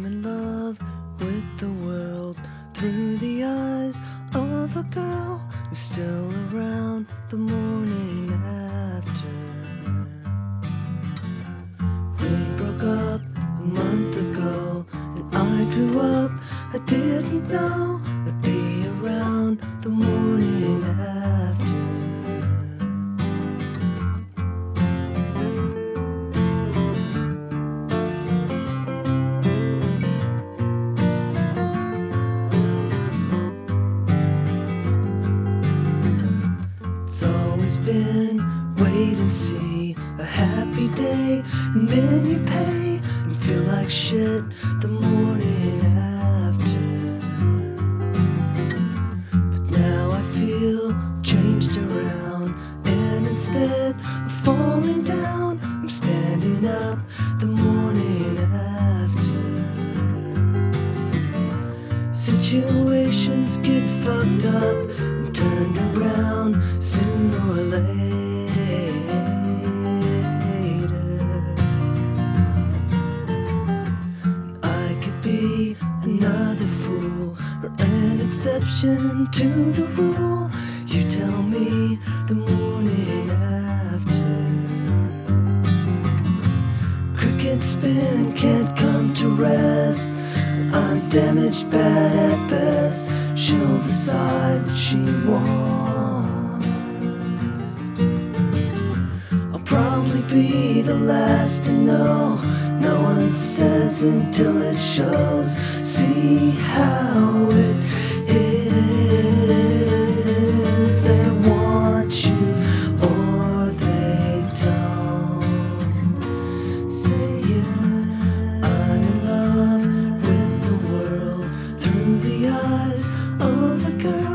I'm in love with the world through the eyes of a girl who's still around the morning after. We broke up a month ago and I grew up. I didn't know I'd be around the morning after. It's always been wait and see, a happy day, and then you pay and feel like shit the morning after. But now I feel changed around, and instead of falling down, I'm standing up the morning after. Situations get fucked up and turned around sooner or later. I could be another fool or an exception to the rule. You tell me the morning after. Cricket spin can't come to rest. I'm damaged, bad at best. She'll decide what she wants. I'll probably be the last to know. No one says until it shows. See how it is. They want you or they don't. Say yeah. I'm in love with the world through the eyes of a girl